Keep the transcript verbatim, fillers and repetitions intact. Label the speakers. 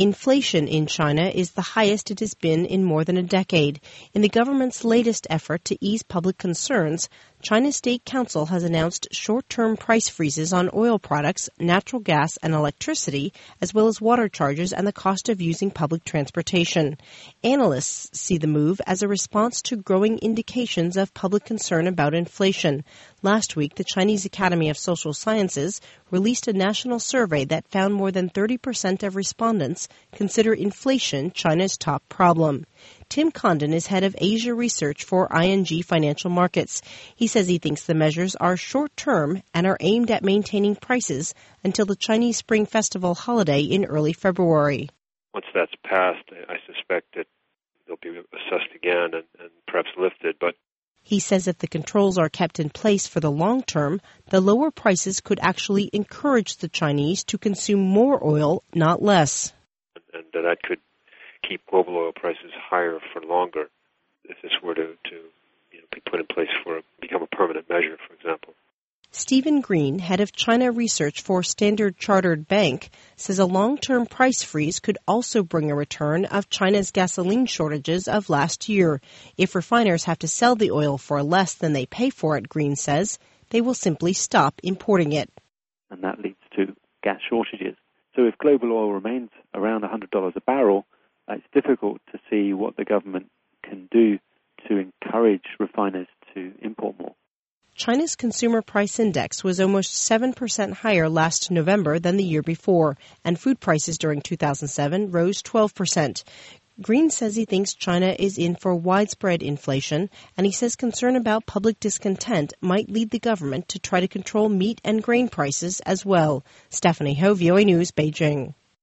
Speaker 1: Inflation in China is the highest it has been in more than a decade. In the government's latest effort to ease public concerns, China's State Council has announced short-term price freezes on oil products, natural gas, and electricity, as well as water charges and the cost of using public transportation. Analysts see the move as a response to growing indications of public concern about inflation. Last week, the Chinese Academy of Social Sciences released a national survey that found more than thirty percent of respondents consider inflation China's top problem. Tim Condon is head of Asia research for I N G Financial Markets. He says he thinks the measures are short-term and are aimed at maintaining prices until the Chinese Spring Festival holiday in early February.
Speaker 2: Once that's passed, I suspect that they'll be assessed again and, and perhaps lifted. But
Speaker 1: he says if the controls are kept in place for the long term, the lower prices could actually encourage the Chinese to consume more oil, not less.
Speaker 2: And, and that could keep global oil prices higher for longer if this were to, to you know, be put in place for become a permanent measure, for example.
Speaker 1: Stephen Green, head of China research for Standard Chartered Bank, says a long-term price freeze could also bring a return of China's gasoline shortages of last year. If refiners have to sell the oil for less than they pay for it, Green says, they will simply stop importing it.
Speaker 3: And that leads to gas shortages. So if global oil remains around one hundred dollars a barrel, it's difficult to see what the government can do to encourage refiners to import more.
Speaker 1: China's consumer price index was almost seven percent higher last November than the year before, and food prices during two thousand seven rose twelve percent. Green says he thinks China is in for widespread inflation, and he says concern about public discontent might lead the government to try to control meat and grain prices as well. Stephanie Ho, V O A News, Beijing.